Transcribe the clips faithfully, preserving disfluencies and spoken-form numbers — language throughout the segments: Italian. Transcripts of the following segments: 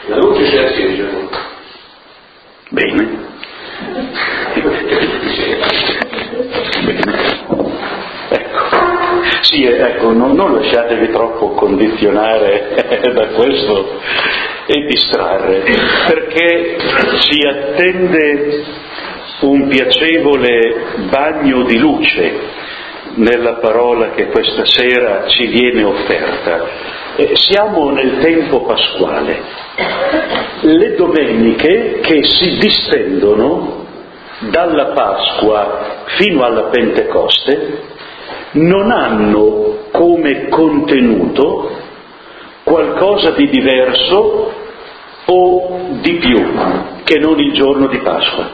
La luce si accende. Bene. Bene. Ecco. Sì, ecco, non, non lasciatevi troppo condizionare da questo e distrarre, perché si attende un piacevole bagno di luce nella parola che questa sera ci viene offerta. Eh, siamo nel tempo pasquale. Le domeniche che si distendono dalla Pasqua fino alla Pentecoste non hanno come contenuto qualcosa di diverso o di più che non il giorno di Pasqua,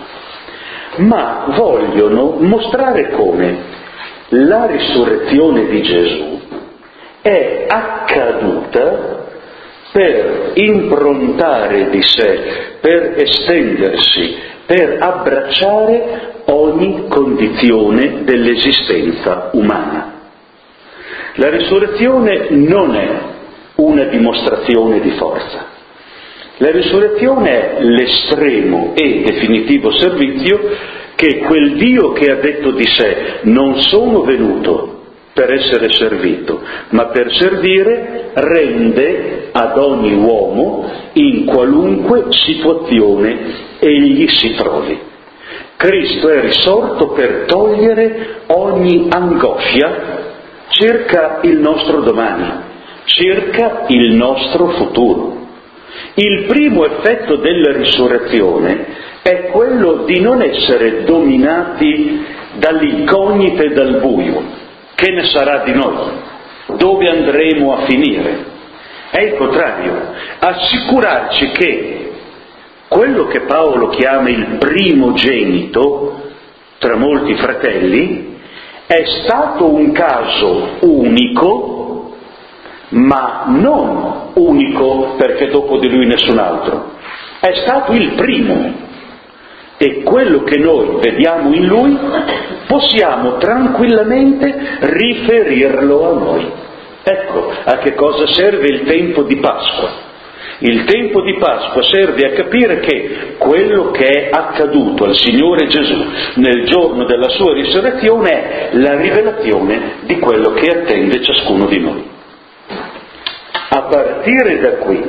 ma vogliono mostrare come la risurrezione di Gesù è accaduta per improntare di sé, per estendersi, per abbracciare ogni condizione dell'esistenza umana. La risurrezione non è una dimostrazione di forza. La risurrezione è l'estremo e definitivo servizio che quel Dio che ha detto di sé: non sono venuto per essere servito, ma per servire, rende ad ogni uomo in qualunque situazione egli si trovi. Cristo è risorto per togliere ogni angoscia circa il nostro domani, circa il nostro futuro. Il primo effetto della risurrezione è quello di non essere dominati dall'incognita e dal buio. Che ne sarà di noi? Dove andremo a finire? È il contrario, assicurarci che quello che Paolo chiama il primogenito tra molti fratelli è stato un caso unico, ma non unico perché dopo di lui nessun altro. È stato il primo. E quello che noi vediamo in lui possiamo tranquillamente riferirlo a noi. Ecco a che cosa serve il tempo di Pasqua. Il tempo di Pasqua serve a capire che quello che è accaduto al Signore Gesù nel giorno della sua risurrezione è la rivelazione di quello che attende ciascuno di noi. A partire da qui,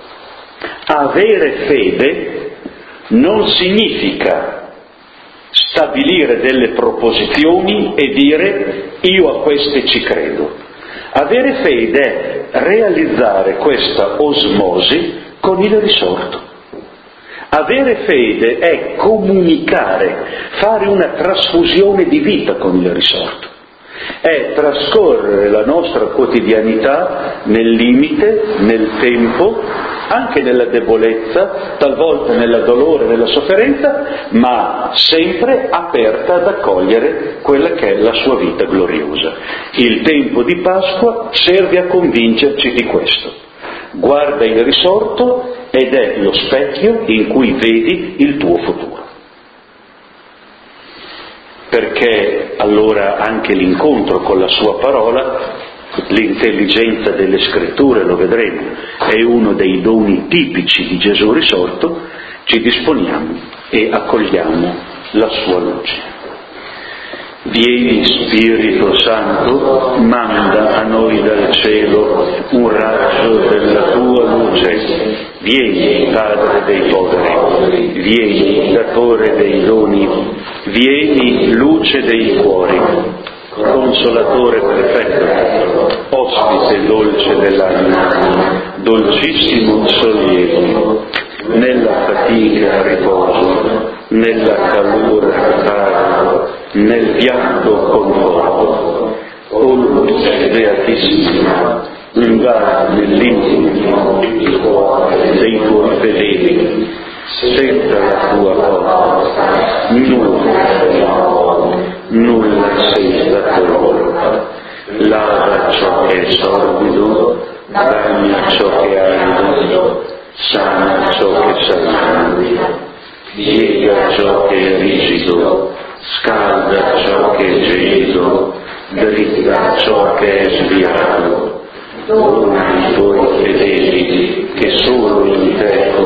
avere fede non significa stabilire delle proposizioni e dire io a queste ci credo. Avere fede è realizzare questa osmosi con il risorto. Avere fede è comunicare, fare una trasfusione di vita con il risorto. È trascorrere la nostra quotidianità nel limite, nel tempo, anche nella debolezza, talvolta nel dolore, nella sofferenza, ma sempre aperta ad accogliere quella che è la sua vita gloriosa. Il tempo di Pasqua serve a convincerci di questo. Guarda il risorto ed è lo specchio in cui vedi il tuo futuro. Perché allora anche l'incontro con la sua parola, l'intelligenza delle scritture, lo vedremo, è uno dei doni tipici di Gesù risorto, ci disponiamo e accogliamo la sua luce. Vieni Spirito Santo, manda a noi dal cielo un raggio della tua luce. Vieni Padre dei poveri, vieni Datore dei doni, vieni Luce dei cuori, Consolatore perfetto, ospite dolce dell'anima, dolcissimo sollievo, nella fatica riposo, nella calura riparo, nel pianto conforto. O luce beatissima, invadi nell'intimo il cuore dei tuoi fedeli, senta la tua porta, nulla, nulla senza colpa, lava ciò che è sordido, bagna ciò che è arido, sana ciò che s'allarga, piega ciò che è rigido, scalda ciò che è gelido, dritta ciò che è sviato, dona ai tuoi fedeli che solo in te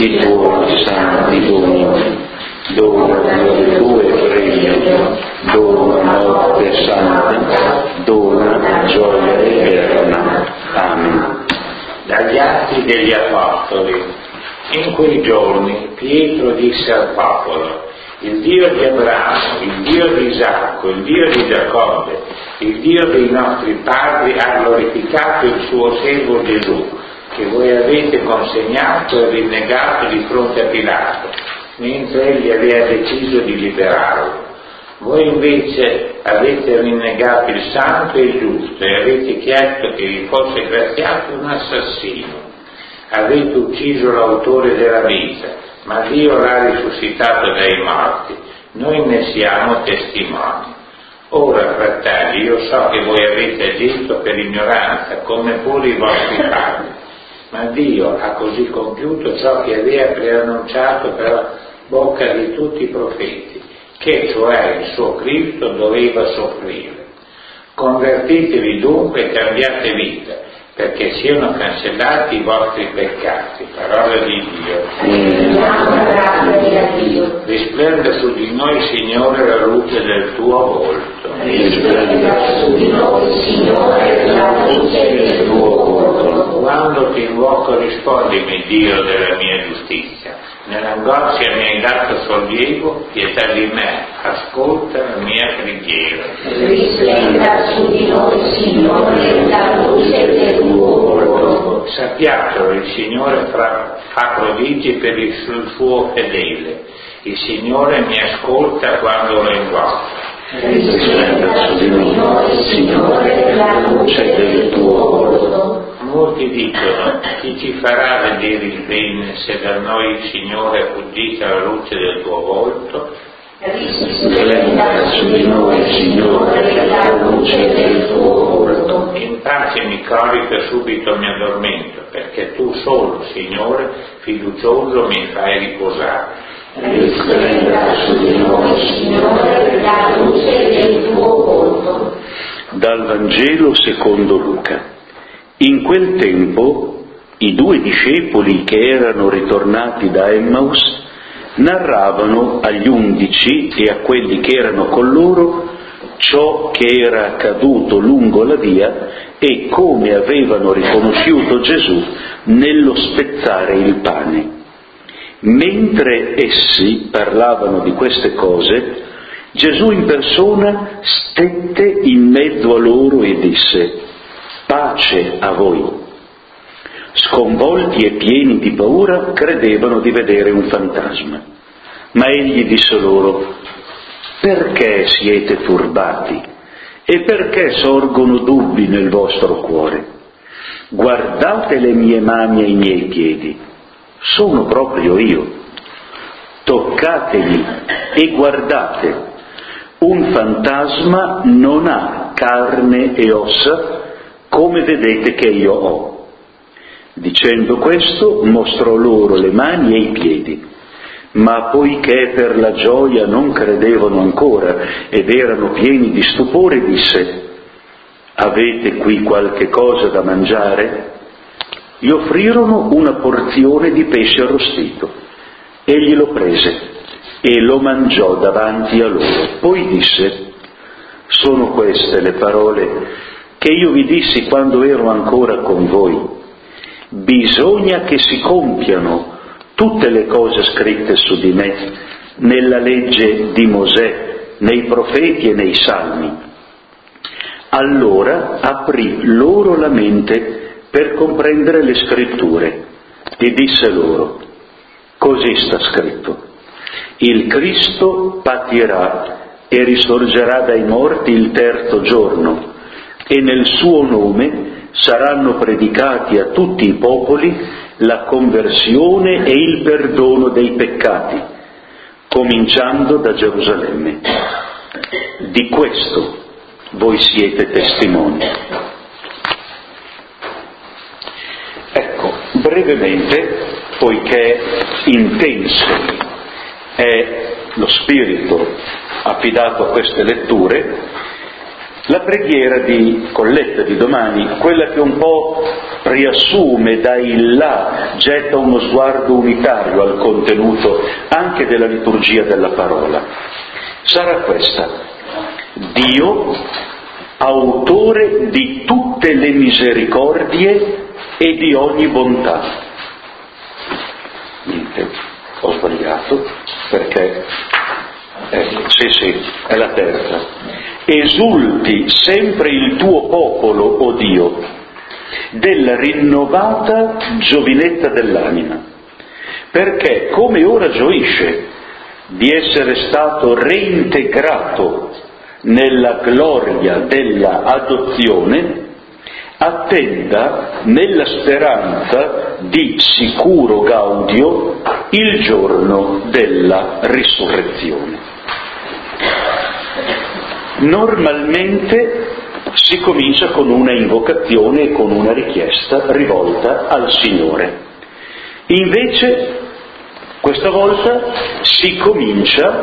i tuoi santi doni, dona le tue regno, dona morte santa, dona gioia eterna. Amen. Dagli Atti degli Apostoli. In quei giorni Pietro disse al popolo: il Dio di Abramo, il Dio di Isacco, il Dio di Giacobbe, il Dio dei nostri padri ha glorificato il suo servo Gesù, che voi avete consegnato e rinnegato di fronte a Pilato, mentre egli aveva deciso di liberarlo. Voi invece avete rinnegato il santo e il giusto e avete chiesto che vi fosse graziato un assassino. Avete ucciso l'autore della vita, ma Dio l'ha risuscitato dai morti. Noi ne siamo testimoni. Ora, fratelli, io so che voi avete agito per ignoranza, come pure i vostri padri, ma Dio ha così compiuto ciò che aveva preannunciato per la bocca di tutti i profeti, che cioè il suo Cristo doveva soffrire. Convertitevi dunque e cambiate vita, perché siano cancellati i vostri peccati. Parola di Dio. Risplenda su di noi, Signore, la luce del tuo volto. Risplenda su di noi, Signore, la luce del tuo volto. Quando ti invoco, rispondimi, Dio della mia giustizia. Nell'angoscia mi hai dato sollievo, pietà di me, ascolta la mia preghiera. Risplenda su di noi, Signore, la luce del tuo volto. Sappiatelo, il Signore fa, fa prodigi per il suo fedele. Il Signore mi ascolta quando lo invoco. Risplenda su di noi, Signore, la luce del tuo volto. Molti dicono: chi ci farà vedere il bene se da noi il Signore è fuggita la luce del tuo volto? Risplenda su di noi, Signore, la luce del tuo volto. In pace mi corico e subito mi addormento, perché tu solo, Signore, fiducioso mi fai riposare. Risplenda su di noi, Signore, la luce del tuo volto. Dal Vangelo secondo Luca. In quel tempo i due discepoli che erano ritornati da Emmaus narravano agli undici e a quelli che erano con loro ciò che era accaduto lungo la via e come avevano riconosciuto Gesù nello spezzare il pane. Mentre essi parlavano di queste cose, Gesù in persona stette in mezzo a loro e disse: pace a voi. Sconvolti e pieni di paura credevano di vedere un fantasma. Ma egli disse loro: perché siete turbati? E perché sorgono dubbi nel vostro cuore? Guardate le mie mani e i miei piedi. Sono proprio io. Toccateli e guardate. Un fantasma non ha carne e ossa, come vedete che io ho. Dicendo questo, mostrò loro le mani e i piedi. Ma poiché per la gioia non credevano ancora ed erano pieni di stupore, disse: avete qui qualche cosa da mangiare? Gli offrirono una porzione di pesce arrostito. Egli lo prese e lo mangiò davanti a loro. Poi disse: sono queste le parole che io vi dissi quando ero ancora con voi. Bisogna che si compiano tutte le cose scritte su di me nella legge di Mosè, nei profeti e nei salmi. Allora aprì loro la mente per comprendere le scritture e disse loro: così sta scritto, il Cristo patirà e risorgerà dai morti il terzo giorno, e nel suo nome saranno predicati a tutti i popoli la conversione e il perdono dei peccati, cominciando da Gerusalemme. Di questo voi siete testimoni. Ecco, brevemente, poiché intenso è lo spirito affidato a queste letture, la preghiera di colletta di domani, quella che un po' riassume da in là, getta uno sguardo unitario al contenuto anche della liturgia della parola, sarà questa: Dio, autore di tutte le misericordie e di ogni bontà. Niente, ho sbagliato, perché eh, sì sì, è la terza. Esulti sempre il tuo popolo, o Dio, della rinnovata giovinezza dell'anima, perché come ora gioisce di essere stato reintegrato nella gloria della adozione, attenda nella speranza di sicuro gaudio il giorno della risurrezione. Normalmente si comincia con una invocazione e con una richiesta rivolta al Signore. Invece, questa volta si comincia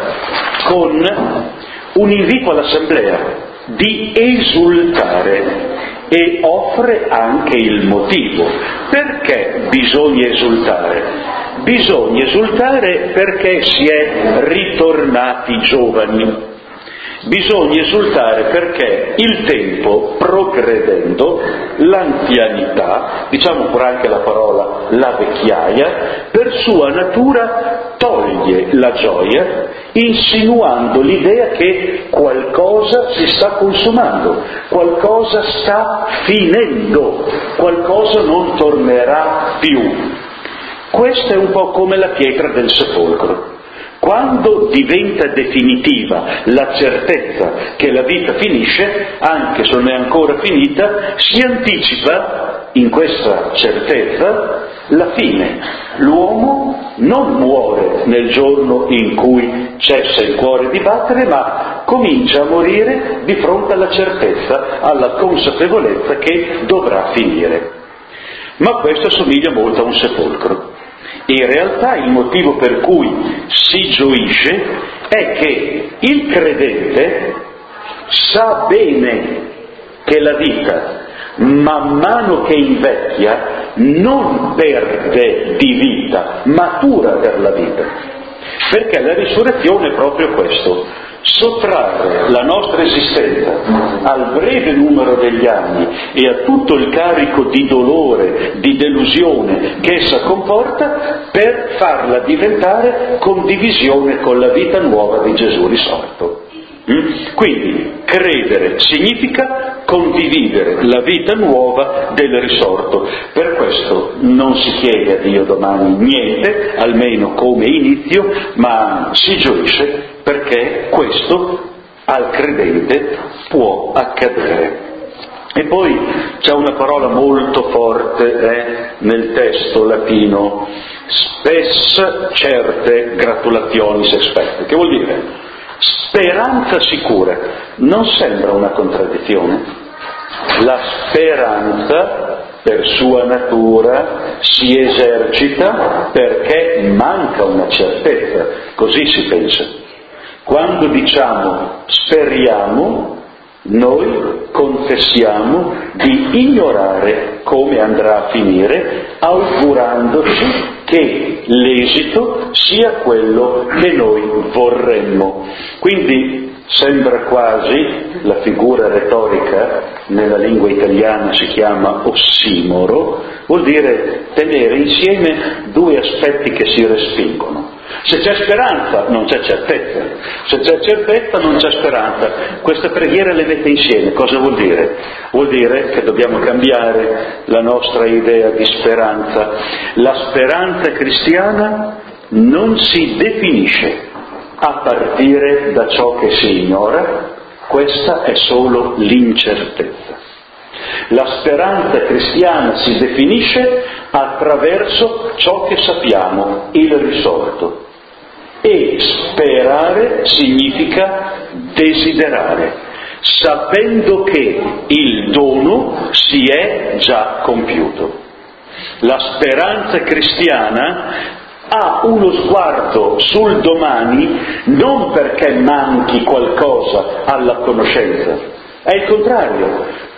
con un invito all'assemblea di esultare e offre anche il motivo. Perché bisogna esultare? Bisogna esultare perché si è ritornati giovani. Bisogna esultare perché il tempo, progredendo, l'anzianità, diciamo pure anche la parola la vecchiaia, per sua natura toglie la gioia, insinuando l'idea che qualcosa si sta consumando, qualcosa sta finendo, qualcosa non tornerà più. Questa è un po' come la pietra del sepolcro. Quando diventa definitiva la certezza che la vita finisce, anche se non è ancora finita, si anticipa in questa certezza la fine. L'uomo non muore nel giorno in cui cessa il cuore di battere, ma comincia a morire di fronte alla certezza, alla consapevolezza che dovrà finire. Ma questo assomiglia molto a un sepolcro. In realtà il motivo per cui si gioisce è che il credente sa bene che la vita, man mano che invecchia, non perde di vita, matura per la vita. Perché la risurrezione è proprio questo: sottrarre la nostra esistenza al breve numero degli anni e a tutto il carico di dolore, di delusione che essa comporta, per farla diventare condivisione con la vita nuova di Gesù risorto. Quindi credere significa condividere la vita nuova del risorto. Per questo non si chiede a Dio domani niente, almeno come inizio, ma si gioisce perché questo al credente può accadere. E poi c'è una parola molto forte eh, nel testo latino: spes certe gratulationis expectet, che vuol dire speranza sicura. Non sembra una contraddizione? La speranza, per sua natura, si esercita perché manca una certezza, così si pensa. Quando diciamo speriamo, noi confessiamo di ignorare come andrà a finire, augurandoci che l'esito sia quello che noi vorremmo. Quindi sembra quasi, la figura retorica nella lingua italiana si chiama ossimoro, vuol dire tenere insieme due aspetti che si respingono. Se c'è speranza non c'è certezza, se c'è certezza non c'è speranza. Questa preghiera le mette insieme. Cosa vuol dire? Vuol dire che dobbiamo cambiare la nostra idea di speranza. La speranza cristiana non si definisce a partire da ciò che si ignora, questa è solo l'incertezza. La speranza cristiana si definisce attraverso ciò che sappiamo, il risorto. E sperare significa desiderare, sapendo che il dono si è già compiuto. La speranza cristiana ha uno sguardo sul domani non perché manchi qualcosa alla conoscenza, è il contrario,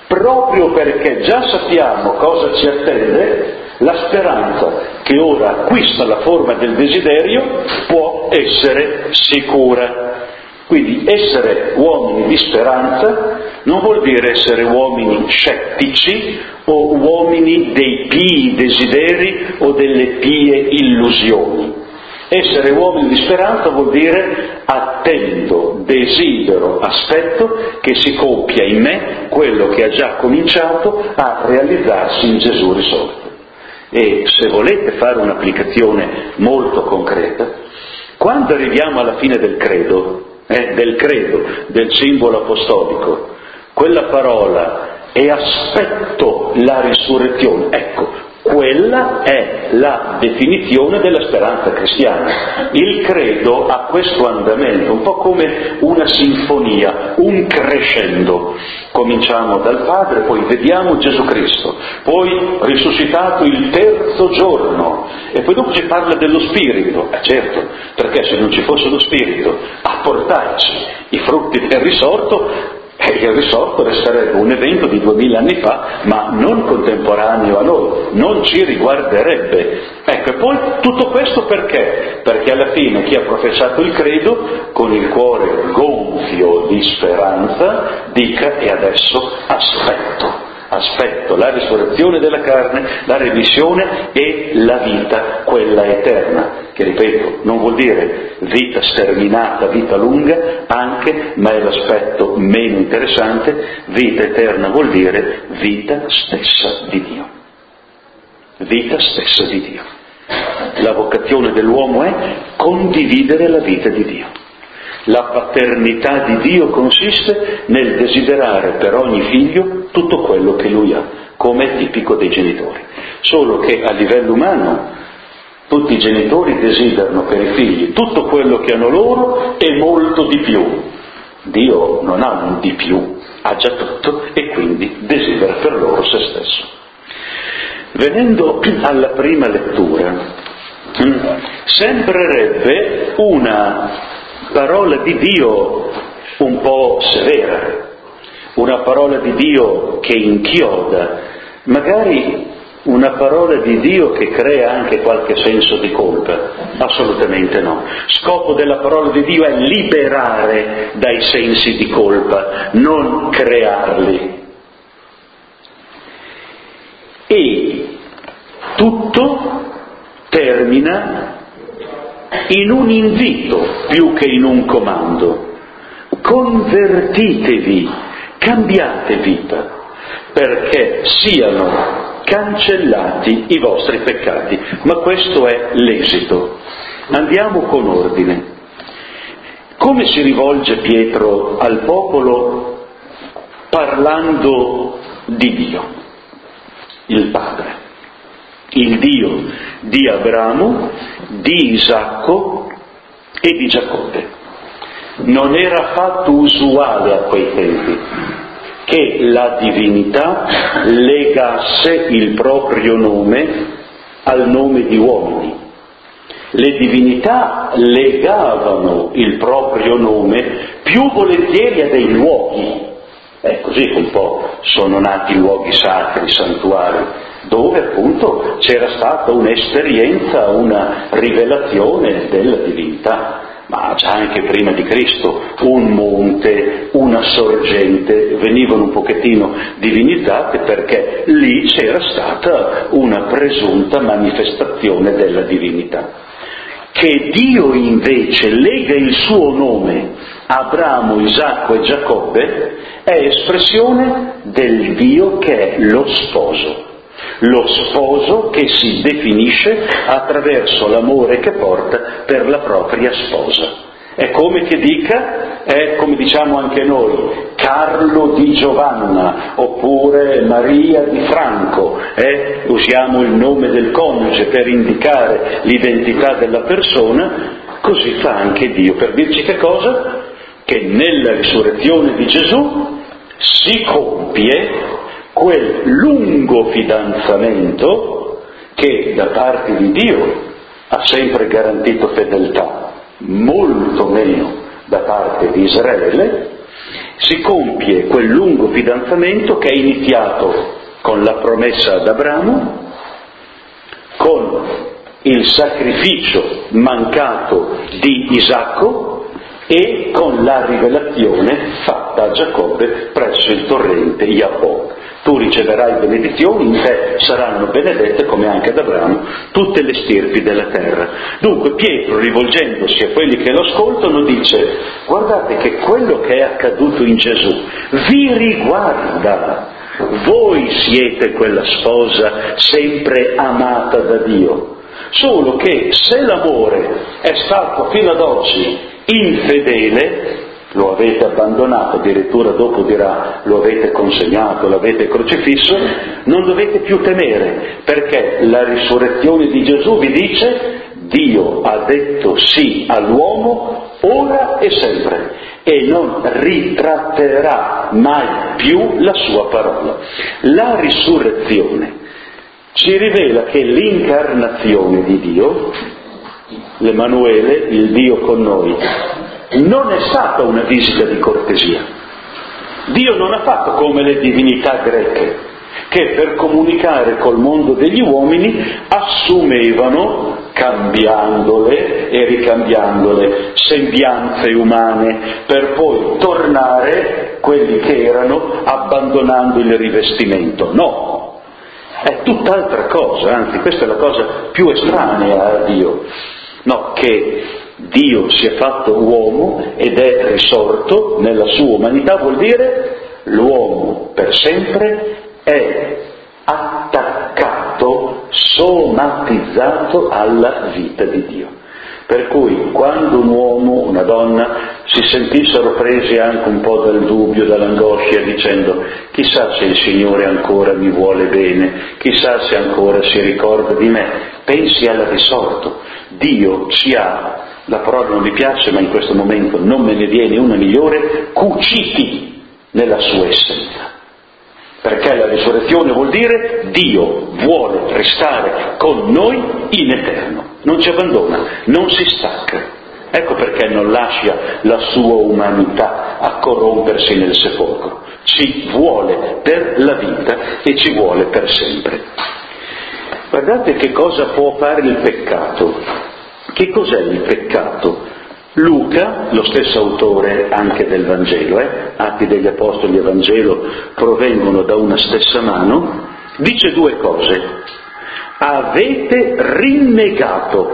proprio perché già sappiamo cosa ci attende, la speranza che ora acquista la forma del desiderio può essere sicura. Quindi essere uomini di speranza non vuol dire essere uomini scettici o uomini dei pii desideri o delle pie illusioni. Essere uomini di speranza vuol dire attendo, desidero, aspetto che si compia in me quello che ha già cominciato a realizzarsi in Gesù risorto. E se volete fare un'applicazione molto concreta, quando arriviamo alla fine del credo, eh, del credo, del simbolo apostolico, quella parola e aspetto la risurrezione, ecco, quella è la definizione della speranza cristiana. Il credo ha questo andamento, un po' come una sinfonia, un crescendo. Cominciamo dal Padre, poi vediamo Gesù Cristo, poi risuscitato il terzo giorno, e poi dopo ci parla dello Spirito. Eh certo, perché se non ci fosse lo Spirito a portarci i frutti del risorto, e il risorto resterebbe un evento di duemila anni fa, ma non contemporaneo a noi, non ci riguarderebbe. Ecco, e poi tutto questo perché? Perché alla fine chi ha professato il credo, con il cuore gonfio di speranza, dica: e adesso aspetto, aspetto la risurrezione della carne, la remissione e la vita, quella eterna, che ripeto, non vuol dire vita sterminata, vita lunga, anche, ma è l'aspetto meno interessante. Vita eterna vuol dire vita stessa di Dio. Vita stessa di Dio. La vocazione dell'uomo è condividere la vita di Dio. La paternità di Dio consiste nel desiderare per ogni figlio tutto quello che lui ha, come è tipico dei genitori. Solo che a livello umano tutti i genitori desiderano per i figli tutto quello che hanno loro e molto di più. Dio non ha un di più, ha già tutto e quindi desidera per loro se stesso. Venendo alla prima lettura, sembrerebbe una parola di Dio un po' severa, una parola di Dio che inchioda, magari una parola di Dio che crea anche qualche senso di colpa. Assolutamente no. Scopo della parola di Dio è liberare dai sensi di colpa, non crearli. E tutto termina in un invito più che in un comando. Convertitevi, cambiate vita, perché siano cancellati i vostri peccati. Ma questo è l'esito. Andiamo con ordine. Come si rivolge Pietro al popolo parlando di Dio? Il Padre, il Dio di Abramo, di Isacco e di Giacobbe. Non era affatto usuale a quei tempi che la divinità legasse il proprio nome al nome di uomini. Le divinità legavano il proprio nome più volentieri a dei luoghi. È così che un po' sono nati luoghi sacri, santuari, dove appunto c'era stata un'esperienza, una rivelazione della divinità. Ma già anche prima di Cristo un monte, una sorgente venivano un pochettino divinizzate, perché lì c'era stata una presunta manifestazione della divinità. Che Dio invece lega il suo nome a Abramo, Isacco e Giacobbe è espressione del Dio che è lo sposo. Lo sposo che si definisce attraverso l'amore che porta per la propria sposa. È come che dica, è come diciamo anche noi, Carlo di Giovanna, oppure Maria di Franco, eh? Usiamo il nome del coniuge per indicare l'identità della persona. Così fa anche Dio, per dirci che cosa? Che nella risurrezione di Gesù si compie quel lungo fidanzamento che da parte di Dio ha sempre garantito fedeltà, molto meno da parte di Israele, si compie quel lungo fidanzamento che è iniziato con la promessa ad Abramo, con il sacrificio mancato di Isacco e con la rivelazione fatta a Giacobbe presso il torrente Jabbok. Tu riceverai benedizioni, in te saranno benedette, come anche ad Abramo, tutte le stirpi della terra. Dunque Pietro, rivolgendosi a quelli che lo ascoltano, dice: guardate che quello che è accaduto in Gesù vi riguarda. Voi siete quella sposa sempre amata da Dio, solo che se l'amore è stato fino ad oggi infedele, lo avete abbandonato, addirittura dopo dirà lo avete consegnato, l'avete crocifisso, non dovete più temere, perché la risurrezione di Gesù vi dice: Dio ha detto sì all'uomo ora e sempre e non ritratterà mai più la sua parola. La risurrezione ci rivela che l'incarnazione di Dio, l'Emanuele, il Dio con noi, non è stata una visita di cortesia. Dio non ha fatto come le divinità greche, che per comunicare col mondo degli uomini assumevano, cambiandole e ricambiandole, sembianze umane, per poi tornare quelli che erano, abbandonando il rivestimento. No, è tutt'altra cosa, anzi questa è la cosa più estranea a Dio. No, che Dio si è fatto uomo ed è risorto nella sua umanità, vuol dire l'uomo per sempre è attaccato, somatizzato alla vita di Dio. Per cui quando un uomo, una donna si sentissero presi anche un po' dal dubbio, dall'angoscia, dicendo: chissà se il Signore ancora mi vuole bene, chissà se ancora si ricorda di me, pensi al risorto. Dio ci ha, la parola non mi piace ma in questo momento non me ne viene una migliore, cuciti nella sua essenza. Perché la risurrezione vuol dire Dio vuole restare con noi in eterno, non ci abbandona, non si stacca. Ecco perché non lascia la sua umanità a corrompersi nel sepolcro. Ci vuole per la vita e ci vuole per sempre. Guardate che cosa può fare il peccato. Che cos'è il peccato? Luca, lo stesso autore anche del Vangelo, eh? Atti degli Apostoli e Vangelo provengono da una stessa mano, dice due cose: avete rinnegato,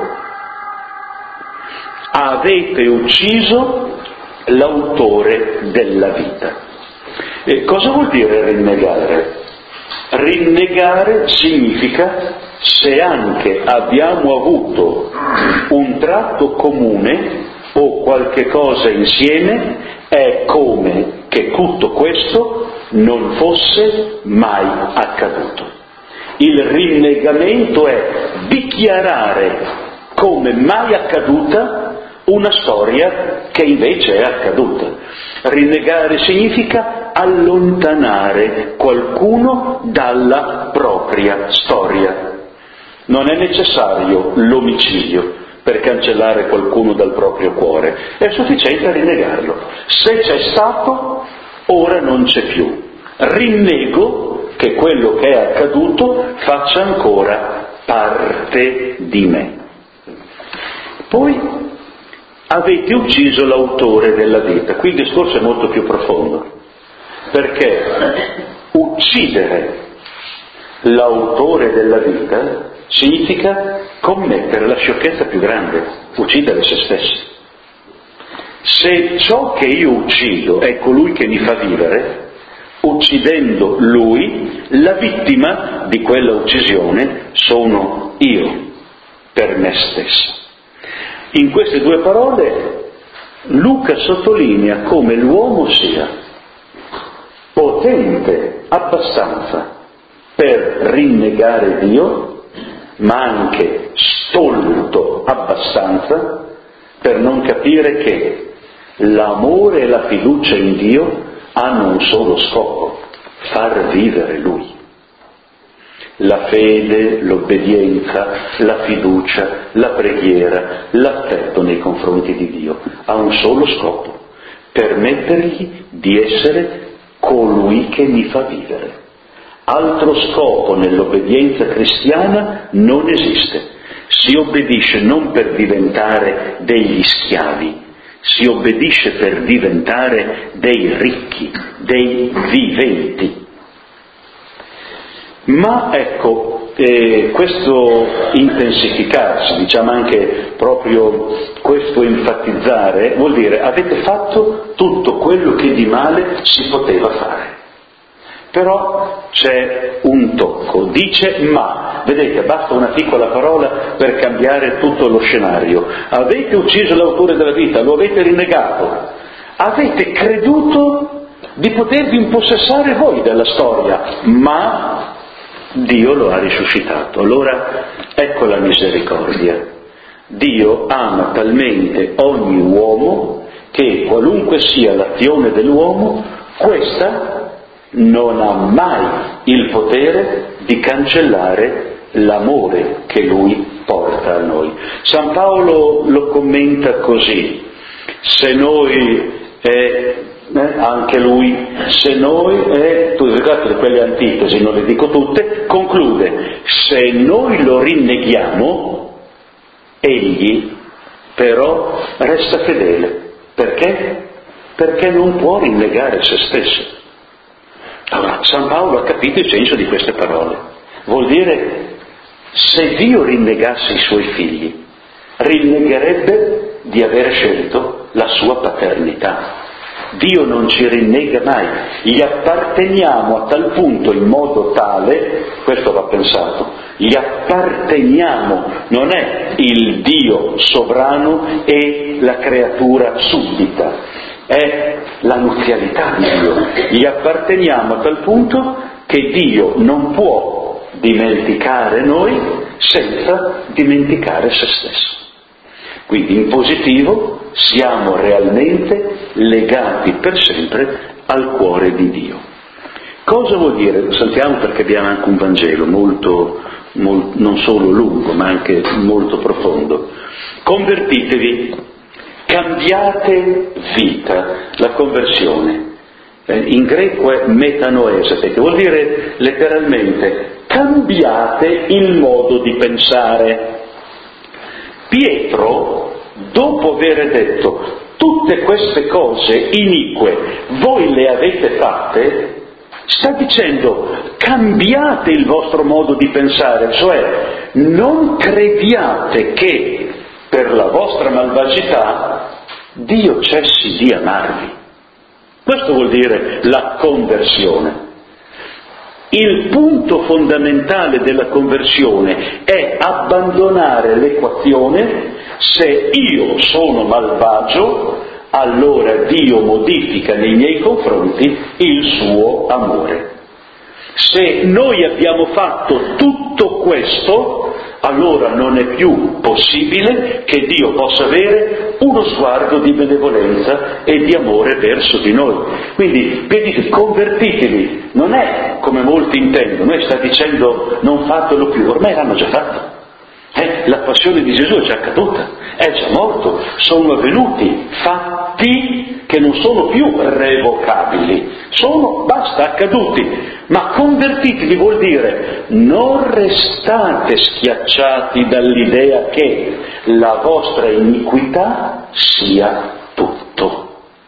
avete ucciso l'autore della vita. E cosa vuol dire rinnegare? Rinnegare significa, se anche abbiamo avuto un tratto comune o qualche cosa insieme, è come che tutto questo non fosse mai accaduto. Il rinnegamento è dichiarare come mai accaduta una storia che invece è accaduta. Rinnegare significa allontanare qualcuno dalla propria storia. Non è necessario l'omicidio per cancellare qualcuno dal proprio cuore, è sufficiente rinnegarlo. Se c'è stato, ora non c'è più. Rinnego che quello che è accaduto faccia ancora parte di me. Poi avete ucciso l'autore della vita. Qui il discorso è molto più profondo, perché uccidere l'autore della vita significa commettere la sciocchezza più grande, uccidere se stessi. Se ciò che io uccido è colui che mi fa vivere, uccidendo lui, la vittima di quella uccisione sono io, per me stesso. In queste due parole Luca sottolinea come l'uomo sia potente abbastanza per rinnegare Dio, ma anche stolto abbastanza per non capire che l'amore e la fiducia in Dio hanno un solo scopo: far vivere Lui. La fede, l'obbedienza, la fiducia, la preghiera, l'affetto nei confronti di Dio ha un solo scopo: permettergli di essere colui che mi fa vivere. Altro scopo nell'obbedienza cristiana non esiste. Si obbedisce non per diventare degli schiavi, si obbedisce per diventare dei ricchi, dei viventi. Ma ecco, eh, questo intensificarsi, diciamo anche proprio questo enfatizzare, vuol dire avete fatto tutto quello che di male si poteva fare. Però c'è un tocco, dice ma, vedete, basta una piccola parola per cambiare tutto lo scenario. Avete ucciso l'autore della vita, lo avete rinnegato, avete creduto di potervi impossessare voi della storia, ma Dio lo ha risuscitato. Allora ecco la misericordia. Dio ama talmente ogni uomo che qualunque sia l'azione dell'uomo, questa non ha mai il potere di cancellare l'amore che Lui porta a noi. San Paolo lo commenta così: se noi, eh, eh, anche lui, se noi, eh, tu ricordate quelle antitesi, non le dico tutte, conclude: se noi lo rinneghiamo, egli però resta fedele. Perché? Perché non può rinnegare se stesso. Allora, San Paolo ha capito il senso di queste parole. Vuol dire, se Dio rinnegasse i suoi figli, rinnegherebbe di aver scelto la sua paternità. Dio non ci rinnega mai, gli apparteniamo a tal punto, in modo tale, questo va pensato, gli apparteniamo, non è il Dio sovrano e la creatura suddita, è la nuzialità di Dio. Gli apparteniamo a tal punto che Dio non può dimenticare noi senza dimenticare se stesso. Quindi in positivo siamo realmente legati per sempre al cuore di Dio. Cosa vuol dire? Lo sentiamo perché abbiamo anche un Vangelo molto, molto non solo lungo ma anche molto profondo. Convertitevi, cambiate vita. La conversione eh, in greco è metanoese, che vuol dire letteralmente cambiate il modo di pensare. Pietro, dopo aver detto tutte queste cose inique voi le avete fatte, sta dicendo cambiate il vostro modo di pensare, cioè non crediate che per la vostra malvagità Dio cessi di amarvi. Questo vuol dire la conversione. Il punto fondamentale della conversione è abbandonare l'equazione: se io sono malvagio, allora Dio modifica nei miei confronti il suo amore. Se noi abbiamo fatto tutto questo, allora non è più possibile che Dio possa avere uno sguardo di benevolenza e di amore verso di noi. Quindi, vedete, convertitevi, non è come molti intendono, noi sta dicendo non fatelo più, ormai l'hanno già fatto. Eh, la passione di Gesù è già accaduta, è già morto, sono avvenuti fatti che non sono più revocabili, sono, basta, accaduti. Ma convertitevi vuol dire non restate schiacciati dall'idea che la vostra iniquità sia tutto.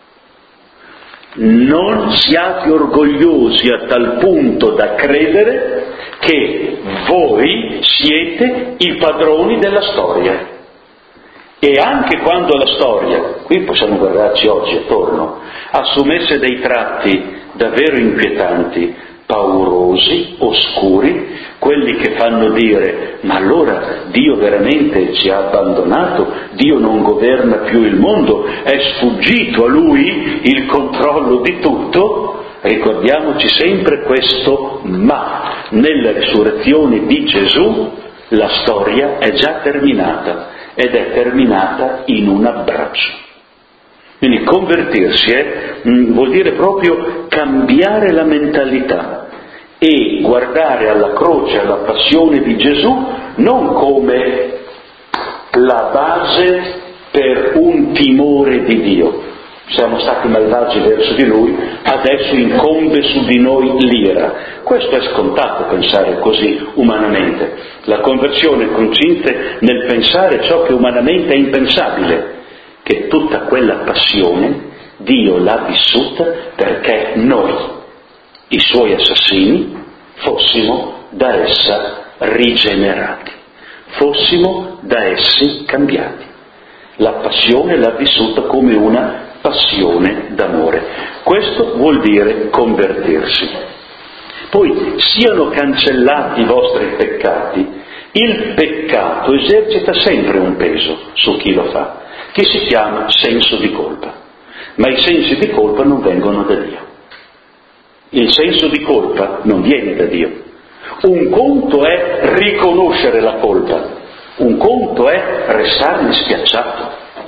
Non siate orgogliosi a tal punto da credere che voi siete i padroni della storia. E anche quando la storia, qui possiamo guardarci oggi attorno, assumesse dei tratti davvero inquietanti, paurosi, oscuri, quelli che fanno dire ma allora Dio veramente ci ha abbandonato, Dio non governa più il mondo, è sfuggito a Lui il controllo di tutto. Ricordiamoci sempre questo ma. Nella risurrezione di Gesù la storia è già terminata ed è terminata in un abbraccio. Quindi convertirsi è, mh, vuol dire proprio cambiare la mentalità e guardare alla croce, alla passione di Gesù non come la base per un timore di Dio, siamo stati malvagi verso di Lui, adesso incombe su di noi l'ira. Questo è scontato pensare così umanamente. La conversione consiste nel pensare ciò che umanamente è impensabile, che tutta quella passione Dio l'ha vissuta perché noi, i Suoi assassini, fossimo da essa rigenerati, fossimo da essi cambiati. La passione l'ha vissuta come una passione d'amore. Questo vuol dire convertirsi. Poi siano cancellati i vostri peccati. Il peccato esercita sempre un peso su chi lo fa, che si chiama senso di colpa. Ma i sensi di colpa non vengono da Dio. Il senso di colpa non viene da Dio. Un conto è riconoscere la colpa, un conto è restarne schiacciato.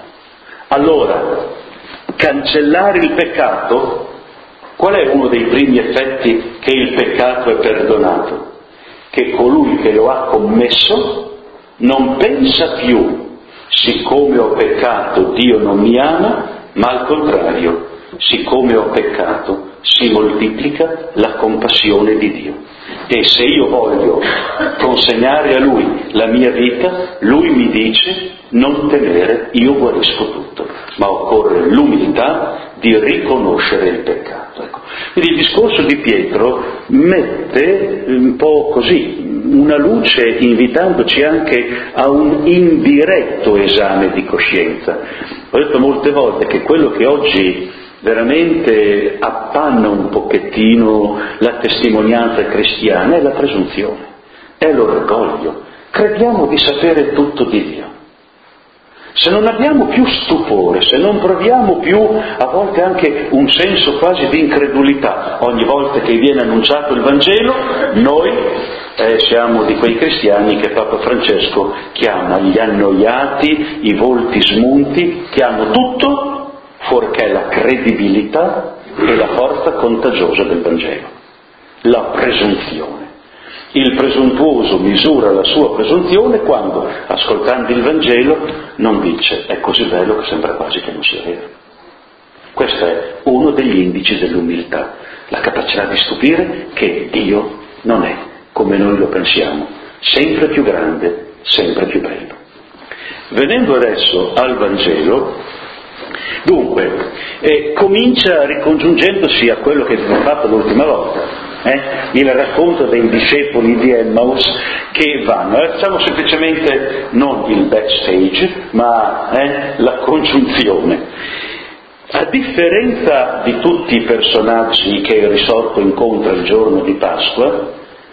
Allora, cancellare il peccato, qual è uno dei primi effetti che il peccato è perdonato? Che colui che lo ha commesso non pensa più, siccome ho peccato Dio non mi ama, ma al contrario, siccome ho peccato si moltiplica la compassione di Dio. E se io voglio consegnare a Lui la mia vita, Lui mi dice: non temere, io guarisco tutto. Ma occorre l'umiltà di riconoscere il peccato. Ecco. Quindi il discorso di Pietro mette un po' così una luce, invitandoci anche a un indiretto esame di coscienza. Ho detto molte volte che quello che oggi veramente appanna un pochettino la testimonianza cristiana è la presunzione, è l'orgoglio. Crediamo di sapere tutto di Dio. Se non abbiamo più stupore, se non proviamo più a volte anche un senso quasi di incredulità ogni volta che viene annunciato il Vangelo, noi eh, siamo di quei cristiani che Papa Francesco chiama gli annoiati, i volti smunti, che hanno tutto fuorché la credibilità e la forza contagiosa del Vangelo, la presunzione. Il presuntuoso misura la sua presunzione quando, ascoltando il Vangelo, non dice: è così bello che sembra quasi che non sia vero. Questo è uno degli indici dell'umiltà, la capacità di stupire che Dio non è come noi lo pensiamo, sempre più grande, sempre più bello. Venendo adesso al Vangelo, dunque, eh, comincia ricongiungendosi a quello che abbiamo fatto l'ultima volta, eh? il racconto dei discepoli di Emmaus che vanno. Eh, facciamo semplicemente non il backstage, ma eh, la congiunzione. A differenza di tutti i personaggi che il risorto incontra il giorno di Pasqua,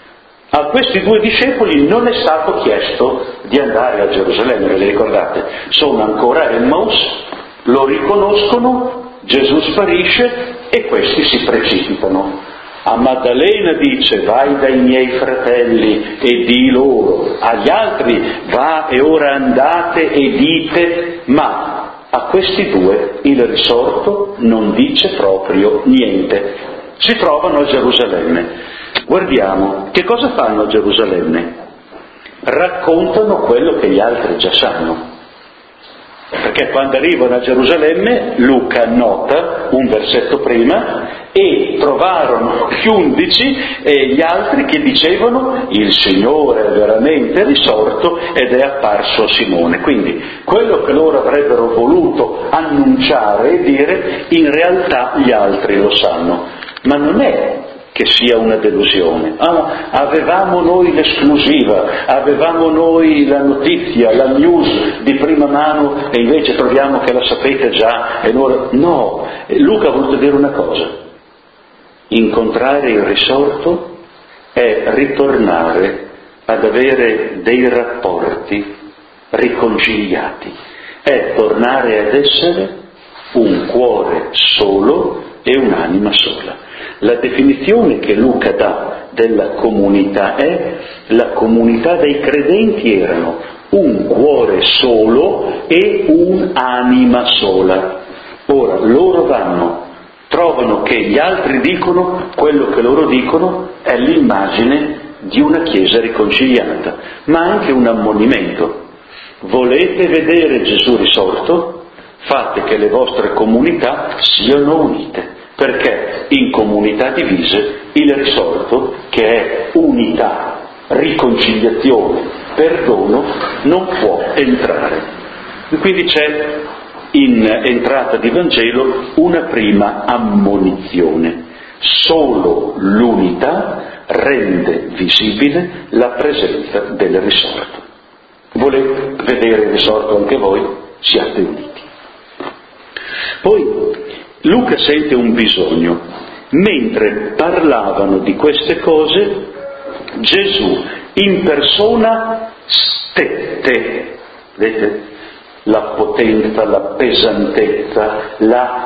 a questi due discepoli non è stato chiesto di andare a Gerusalemme, ve li ricordate? Sono ancora a Emmaus, lo riconoscono, Gesù sparisce e questi si precipitano. A Maddalena dice: vai dai miei fratelli e di loro, agli altri: va e ora andate e dite, ma a questi due il risorto non dice proprio niente. Si trovano a Gerusalemme. Guardiamo, che cosa fanno a Gerusalemme? Raccontano quello che gli altri già sanno. Perché quando arrivano a Gerusalemme, Luca nota un versetto prima: e trovarono gli undici e gli altri che dicevano: il Signore è veramente risorto ed è apparso a Simone. Quindi quello che loro avrebbero voluto annunciare e dire, in realtà gli altri lo sanno. Ma non è che sia una delusione. Ah, avevamo noi l'esclusiva, avevamo noi la notizia, la news di prima mano e invece troviamo che la sapete già e loro... No, Luca ha voluto dire una cosa: incontrare il risorto è ritornare ad avere dei rapporti riconciliati, è tornare ad essere un cuore solo e un'anima sola. La definizione che Luca dà della comunità è: la comunità dei credenti erano un cuore solo e un'anima sola. Ora loro vanno, trovano che gli altri dicono quello che loro dicono, è l'immagine di una chiesa riconciliata, ma anche un ammonimento. Volete vedere Gesù risorto? fate che le vostre comunità siano unite, perché in comunità divise il risorto, che è unità, riconciliazione, perdono, non può entrare. E quindi c'è in entrata di Vangelo una prima ammonizione. Solo l'unità rende visibile la presenza del risorto. Volete vedere il risorto anche voi? Siate uniti. Poi Luca sente un bisogno. Mentre parlavano di queste cose, Gesù in persona stette. Vedete? La potenza, la pesantezza, la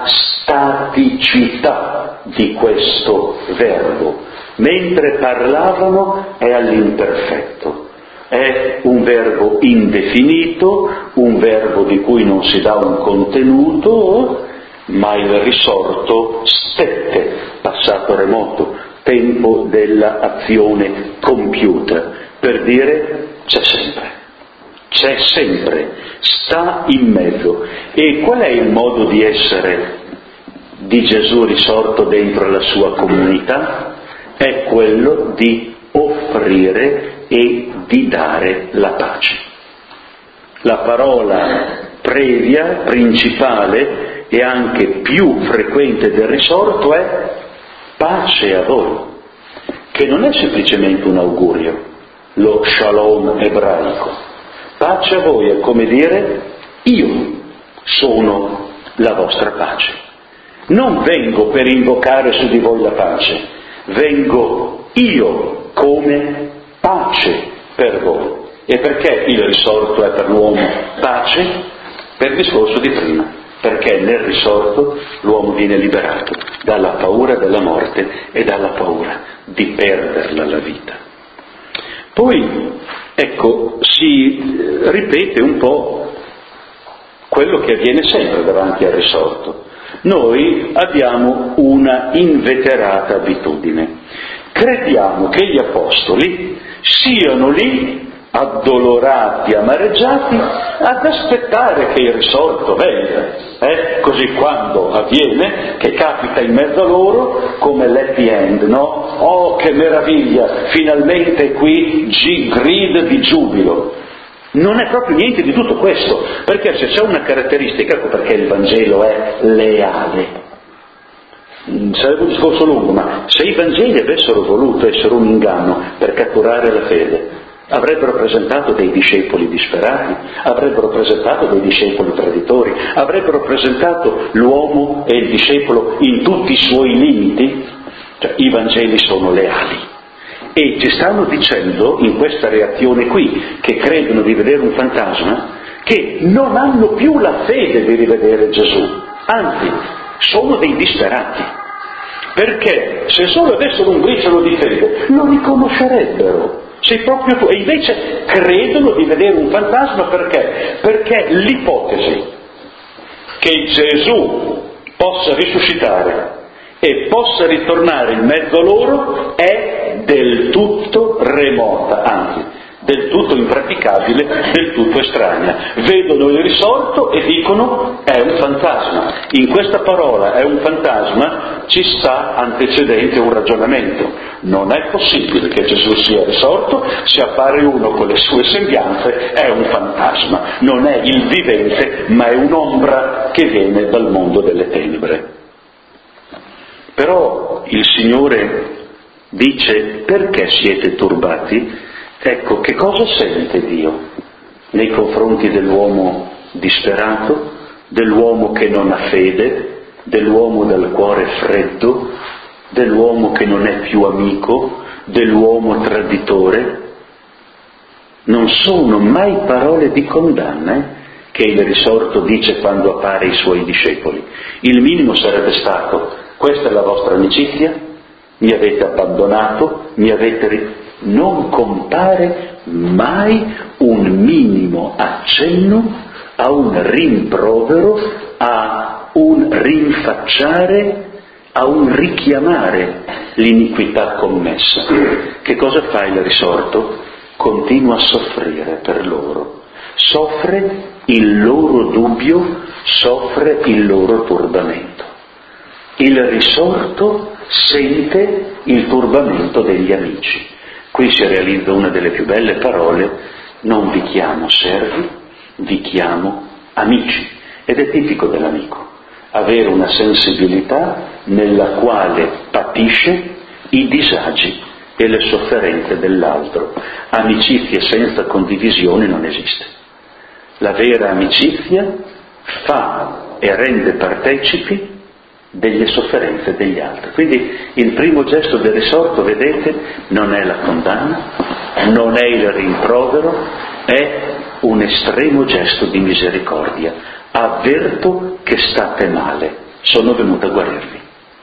staticità di questo verbo. Mentre parlavano è all'imperfetto. È un verbo indefinito, un verbo di cui non si dà un contenuto, ma il risorto stette, passato remoto, tempo dell'azione compiuta, per dire c'è sempre, c'è sempre, sta in mezzo. E qual è il modo di essere di Gesù risorto dentro la sua comunità? È quello di offrire e di dare la pace. La parola previa, principale e anche più frequente del risorto è pace a voi, che non è semplicemente un augurio, lo shalom ebraico. Pace a voi è come dire: io sono la vostra pace. Non vengo per invocare su di voi la pace, vengo io come pace per voi. E perché il risorto è per l'uomo pace? Per il discorso di prima, perché nel risorto l'uomo viene liberato dalla paura della morte e dalla paura di perderla la vita. Poi, ecco, si ripete un po' quello che avviene sempre davanti al risorto. Noi abbiamo una inveterata abitudine. Crediamo che gli apostoli siano lì, addolorati, amareggiati, ad aspettare che il risorto venga. Eh? Così quando avviene, che capita in mezzo a loro, come l'happy end, no? Oh, che meraviglia, finalmente qui gi- grida di giubilo. Non è proprio niente di tutto questo, perché se c'è una caratteristica, ecco perché il Vangelo è leale. Sarebbe un discorso lungo, ma se i Vangeli avessero voluto essere un inganno per catturare la fede, avrebbero presentato dei discepoli disperati, avrebbero presentato dei discepoli traditori, avrebbero presentato l'uomo e il discepolo in tutti i suoi limiti. Cioè, i Vangeli sono leali. E ci stanno dicendo, in questa reazione qui, che credono di vedere un fantasma, che non hanno più la fede di rivedere Gesù, anzi, sono dei disperati. Perché se solo avessero un briciolo di fede, lo riconoscerebbero. Sei proprio tu. E invece credono di vedere un fantasma perché? Perché l'ipotesi che Gesù possa risuscitare e possa ritornare in mezzo a loro è del tutto remota, anzi del tutto impraticabile, del tutto estranea. Vedono il risorto e dicono è un fantasma. In questa parola è un fantasma ci sta antecedente un ragionamento. Non è possibile che Gesù sia risorto, se appare uno con le sue sembianze è un fantasma, non è il vivente ma è un'ombra che viene dal mondo delle tenebre. Però il Signore dice: perché siete turbati? Ecco, che cosa sente Dio nei confronti dell'uomo disperato, dell'uomo che non ha fede, dell'uomo dal cuore freddo, dell'uomo che non è più amico, dell'uomo traditore? Non sono mai parole di condanna che il risorto dice quando appare ai suoi discepoli. Il minimo sarebbe stato: questa è la vostra amicizia, mi avete abbandonato, mi avete ri... non compare mai un minimo accenno a un rimprovero, a un rinfacciare, a un richiamare l'iniquità commessa. Che cosa fa il risorto? Continua a soffrire per loro, soffre il loro dubbio, soffre il loro turbamento. Il risorto sente il turbamento degli amici. Qui si realizza una delle più belle parole: non vi chiamo servi, vi chiamo amici. Ed è tipico dell'amico, avere una sensibilità nella quale patisce i disagi e le sofferenze dell'altro. Amicizia senza condivisione non esiste. La vera amicizia fa e rende partecipi delle sofferenze degli altri. Quindi il primo gesto del risorto, vedete, non è la condanna, non è il rimprovero, è un estremo gesto di misericordia. Avverto che state male, sono venuto a guarirvi.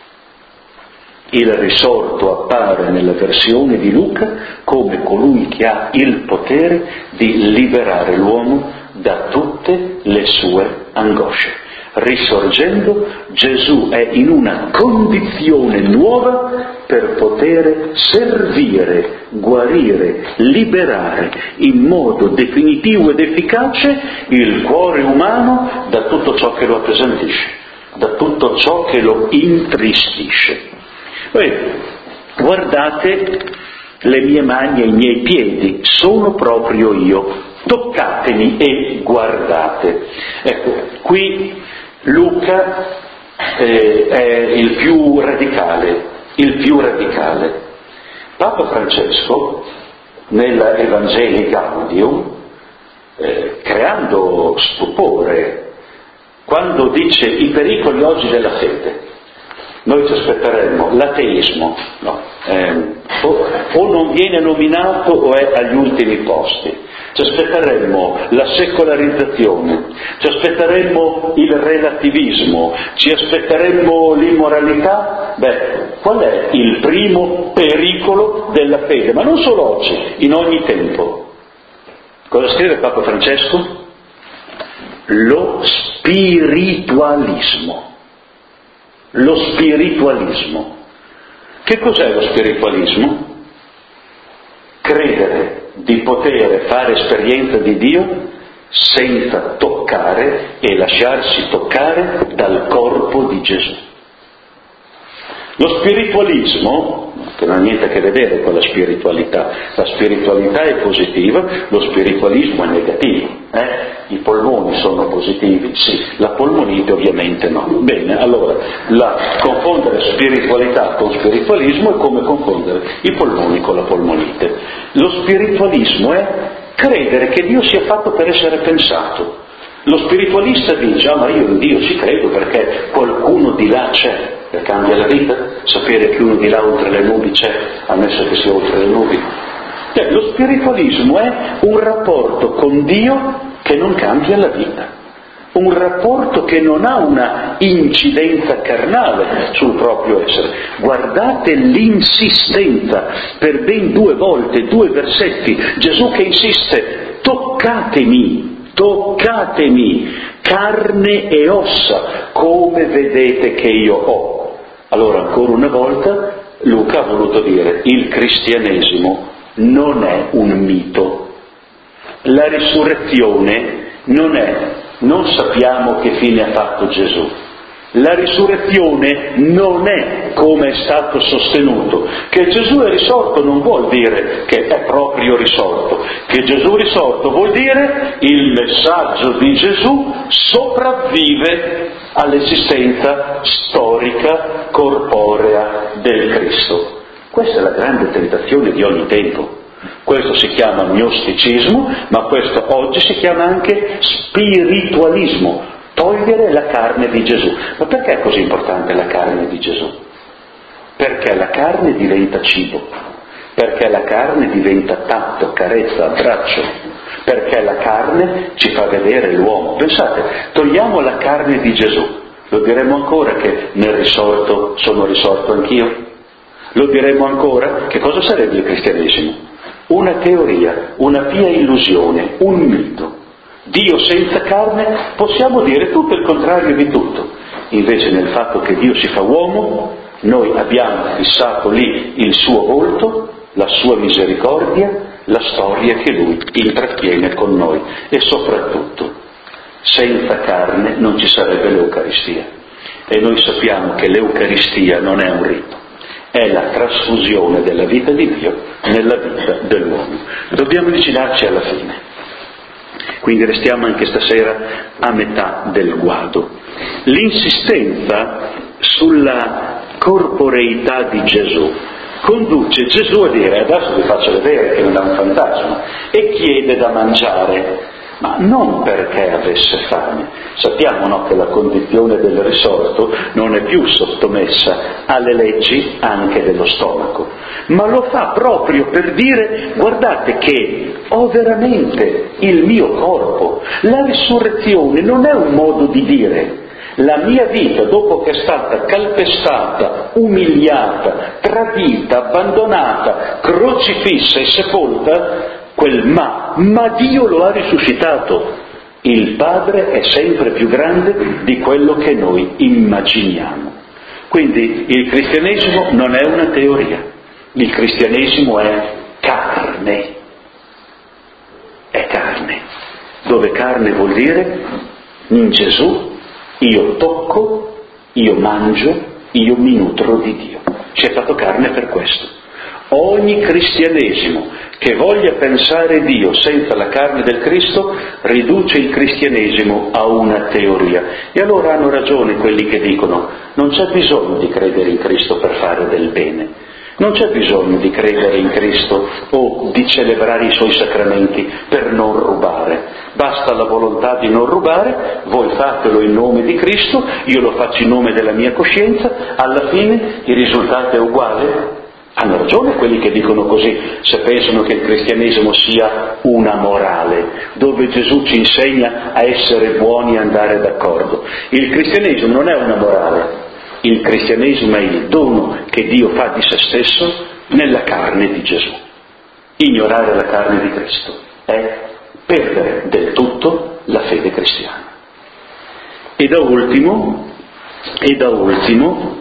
Il risorto appare nella versione di Luca come colui che ha il potere di liberare l'uomo da tutte le sue angosce. Risorgendo, Gesù è in una condizione nuova per poter servire, guarire, liberare in modo definitivo ed efficace il cuore umano da tutto ciò che lo appesantisce, da tutto ciò che lo intristisce. Poi, guardate le mie mani e i miei piedi, sono proprio io, toccatemi e guardate. Ecco, qui Luca eh, è il più radicale, il più radicale. Papa Francesco, nella Evangelii Gaudium, eh, creando stupore, quando dice i pericoli oggi della fede, noi ci aspetteremmo l'ateismo, no, eh, o, o non viene nominato o è agli ultimi posti, ci aspetteremmo la secolarizzazione, ci aspetteremmo il relativismo, ci aspetteremmo l'immoralità. Beh, qual è il primo pericolo della fede? Ma non solo oggi, in ogni tempo. Cosa scrive Papa Francesco? Lo spiritualismo. Lo spiritualismo. Che cos'è lo spiritualismo? Credere di poter fare esperienza di Dio senza toccare e lasciarsi toccare dal corpo di Gesù. Lo spiritualismo, che non ha niente a che vedere con la spiritualità, la spiritualità è positiva, lo spiritualismo è negativo. Eh? I polmoni sono positivi? Sì, la polmonite ovviamente no. Bene, allora, la, confondere spiritualità con spiritualismo è come confondere i polmoni con la polmonite. Lo spiritualismo è credere che Dio sia fatto per essere pensato. Lo spiritualista dice: ah, ma io in Dio ci credo perché qualcuno di là c'è. Per cambia la vita, sapere che uno di là oltre le nubi c'è, ammesso che sia oltre le nubi. Cioè, lo spiritualismo è un rapporto con Dio che non cambia la vita, un rapporto che non ha una incidenza carnale sul proprio essere. Guardate l'insistenza, per ben due volte, due versetti, Gesù che insiste: toccatemi, toccatemi, carne e ossa, come vedete che io ho. Allora, ancora una volta, Luca ha voluto dire: il cristianesimo non è un mito. La risurrezione non è, non sappiamo che fine ha fatto Gesù. La risurrezione non è come è stato sostenuto. Che Gesù è risorto non vuol dire che è proprio risorto. Che Gesù è risorto vuol dire il messaggio di Gesù sopravvive all'esistenza storica, corporea del Cristo. Questa è la grande tentazione di ogni tempo. Questo si chiama gnosticismo, ma questo oggi si chiama anche spiritualismo. Togliere la carne di Gesù. Ma perché è così importante la carne di Gesù? Perché la carne diventa cibo, perché la carne diventa tatto, carezza, abbraccio, perché la carne ci fa vedere l'uomo. Pensate, togliamo la carne di Gesù, lo diremo ancora che nel risorto sono risorto anch'io? Lo diremo ancora? Che cosa sarebbe il cristianesimo? Una teoria, una pia illusione, un mito. Dio senza carne, possiamo dire tutto il contrario di tutto. Invece nel fatto che Dio si fa uomo, noi abbiamo fissato lì il suo volto, la sua misericordia, la storia che Lui intrattiene con noi. E soprattutto, senza carne non ci sarebbe l'Eucaristia. E noi sappiamo che l'Eucaristia non è un rito, è la trasfusione della vita di Dio nella vita dell'uomo. Dobbiamo vigilarci alla fine. Quindi restiamo anche stasera a metà del guado. L'insistenza sulla corporeità di Gesù conduce Gesù a dire: adesso vi faccio vedere che non è un fantasma, e chiede da mangiare, ma non perché avesse fame. Sappiamo, no, che la condizione del risorto non è più sottomessa alle leggi anche dello stomaco, ma lo fa proprio per dire: guardate che ho veramente il mio corpo. La risurrezione non è un modo di dire: la mia vita, dopo che è stata calpestata, umiliata, tradita, abbandonata, crocifissa e sepolta, quel ma, ma Dio lo ha risuscitato. Il Padre è sempre più grande di quello che noi immaginiamo. Quindi il cristianesimo non è una teoria, il cristianesimo è carne, è carne, dove carne vuol dire in Gesù io tocco, io mangio, io mi nutro di Dio. Ci è fatto carne per questo. Ogni cristianesimo che voglia pensare Dio senza la carne del Cristo riduce il cristianesimo a una teoria. E allora hanno ragione quelli che dicono: non c'è bisogno di credere in Cristo per fare del bene, non c'è bisogno di credere in Cristo o di celebrare i Suoi sacramenti per non rubare, basta la volontà di non rubare, voi fatelo in nome di Cristo, io lo faccio in nome della mia coscienza, alla fine il risultato è uguale. Hanno ragione quelli che dicono così, se pensano che il cristianesimo sia una morale, dove Gesù ci insegna a essere buoni e andare d'accordo. Il cristianesimo non è una morale, il cristianesimo è il dono che Dio fa di se stesso nella carne di Gesù. Ignorare la carne di Cristo è perdere del tutto la fede cristiana. E da ultimo, e da ultimo,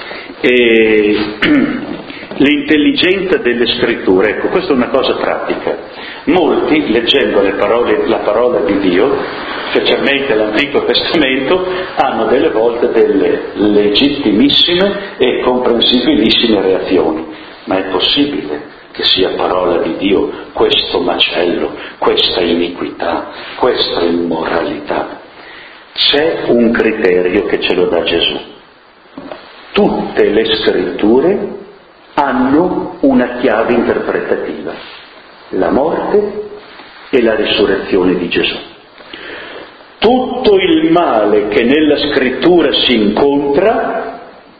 eh, l'intelligenza delle scritture. Ecco, questa è una cosa pratica. Molti, leggendo le parole, la parola di Dio, specialmente l'Antico Testamento, hanno delle volte delle legittimissime e comprensibilissime reazioni. Ma è possibile che sia parola di Dio questo macello, questa iniquità, questa immoralità? C'è un criterio che ce lo dà Gesù. Tutte le scritture hanno una chiave interpretativa: la morte e la risurrezione di Gesù. Tutto il male che nella scrittura si incontra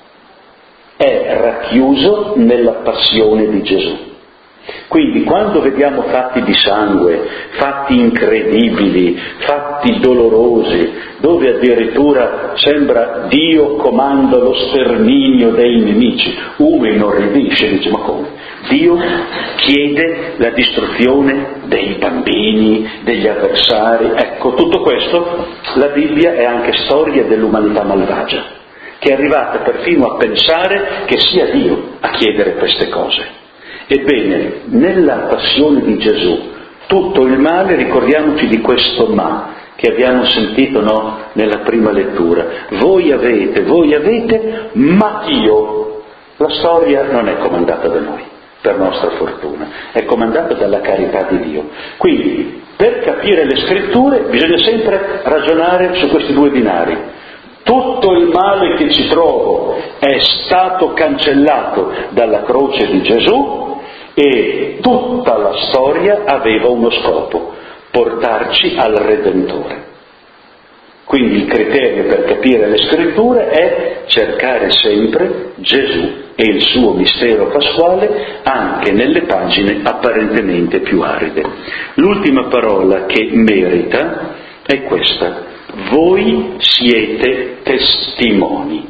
è racchiuso nella passione di Gesù. Quindi quando vediamo fatti di sangue, fatti incredibili, fatti dolorosi, dove addirittura sembra Dio comanda lo sterminio dei nemici, uno inorridisce, dice: ma come? Dio chiede la distruzione dei bambini, degli avversari. Ecco, tutto questo, la Bibbia è anche storia dell'umanità malvagia, che è arrivata perfino a pensare che sia Dio a chiedere queste cose. Ebbene, nella passione di Gesù, tutto il male, ricordiamoci di questo ma, che abbiamo sentito, no, nella prima lettura. Voi avete, voi avete, ma io. La storia non è comandata da noi, per nostra fortuna, è comandata dalla carità di Dio. Quindi, per capire le scritture, bisogna sempre ragionare su questi due binari. Tutto il male che ci trovo è stato cancellato dalla croce di Gesù, e tutta la storia aveva uno scopo: portarci al Redentore. Quindi il criterio per capire le scritture è cercare sempre Gesù e il suo mistero pasquale anche nelle pagine apparentemente più aride. L'ultima parola che merita è questa: voi siete testimoni.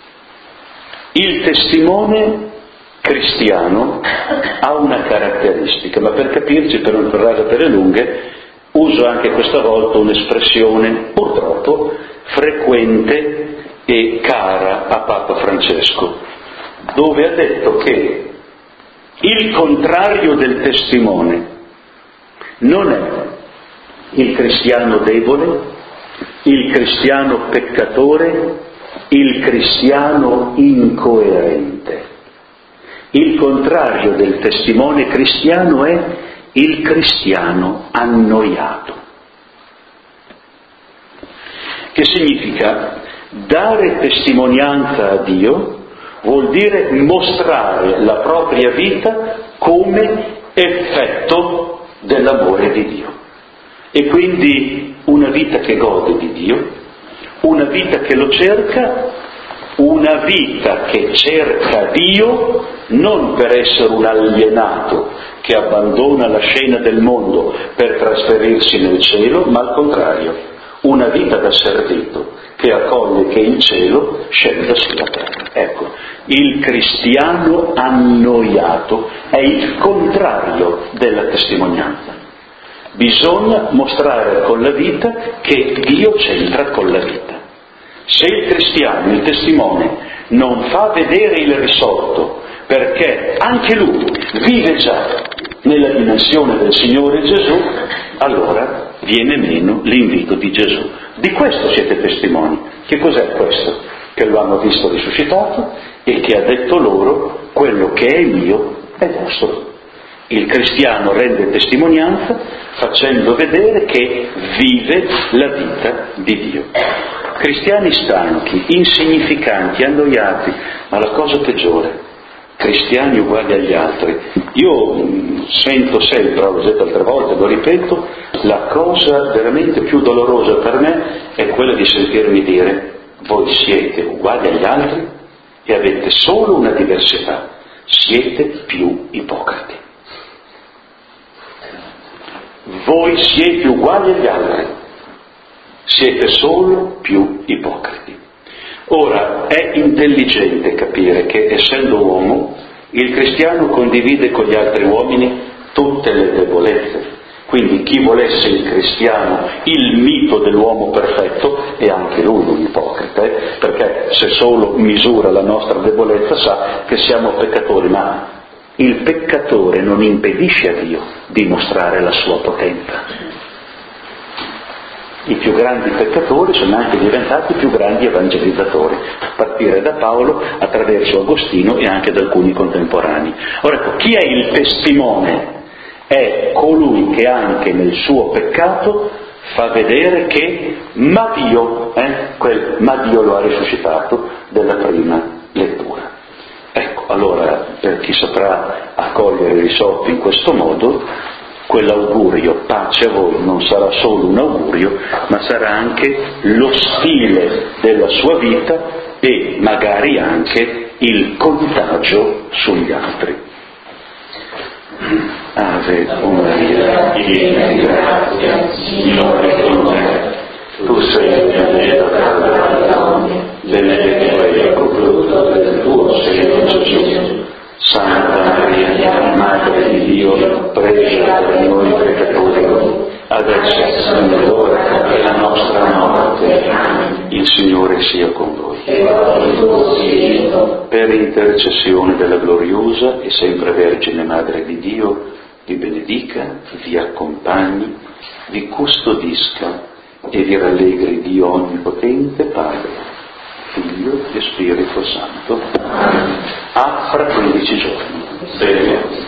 Il testimone cristiano ha una caratteristica, ma per capirci, per non tornare per le lunghe, uso anche questa volta un'espressione purtroppo frequente e cara a Papa Francesco, dove ha detto che il contrario del testimone non è il cristiano debole, il cristiano peccatore, il cristiano incoerente. Il contrario del testimone cristiano è il cristiano annoiato. Che significa? Dare testimonianza a Dio vuol dire mostrare la propria vita come effetto dell'amore di Dio. E quindi una vita che gode di Dio, una vita che lo cerca, una vita che cerca Dio non per essere un alienato che abbandona la scena del mondo per trasferirsi nel cielo, ma al contrario, una vita da servito che accoglie che il cielo scenda sulla terra. Ecco, il cristiano annoiato è il contrario della testimonianza. Bisogna mostrare con la vita che Dio c'entra con la vita. Se il cristiano, il testimone, non fa vedere il risorto, perché anche lui vive già nella dimensione del Signore Gesù, allora viene meno l'invito di Gesù. Di questo siete testimoni. Che cos'è questo? Che lo hanno visto risuscitato e che ha detto loro: quello che è mio è vostro. Il cristiano rende testimonianza facendo vedere che vive la vita di Dio. Cristiani stanchi, insignificanti, annoiati, ma la cosa peggiore, cristiani uguali agli altri. Io mh, sento sempre, l'ho detto altre volte, lo ripeto, la cosa veramente più dolorosa per me è quella di sentirmi dire: voi siete uguali agli altri e avete solo una diversità, siete più ipocriti. Voi siete uguali agli altri, siete solo più ipocriti. Ora, è intelligente capire che, essendo uomo, il cristiano condivide con gli altri uomini tutte le debolezze. Quindi chi volesse il cristiano, il mito dell'uomo perfetto, è anche lui un ipocrita, eh? Perché se solo misura la nostra debolezza sa che siamo peccatori, ma il peccatore non impedisce a Dio di mostrare la sua potenza. I più grandi peccatori sono anche diventati i più grandi evangelizzatori, a partire da Paolo, attraverso Agostino e anche da alcuni contemporanei. Ora ecco, chi è il testimone? È colui che anche nel suo peccato fa vedere che ma Dio, eh, quel ma Dio lo ha risuscitato della prima lettura. Ecco, allora per chi saprà accogliere i risorti in questo modo, quell'augurio pace a voi non sarà solo un augurio, ma sarà anche lo stile della sua vita e magari anche il contagio sugli altri. Ave Maria, piena di grazia, Signore è con te. Tu sei benedetta tra le donne, benedetto è il frutto del tuo seno, Gesù. Santa Maria, Madre di Dio, prega per noi peccatori, adesso e nell'ora della nostra morte. Il Signore sia con voi. Per intercessione della gloriosa e sempre Vergine Madre di Dio, vi benedica, vi accompagni, vi custodisca e vi rallegri Dio Onnipotente, Padre, Figlio e Spirito Santo. A fra quindici giorni.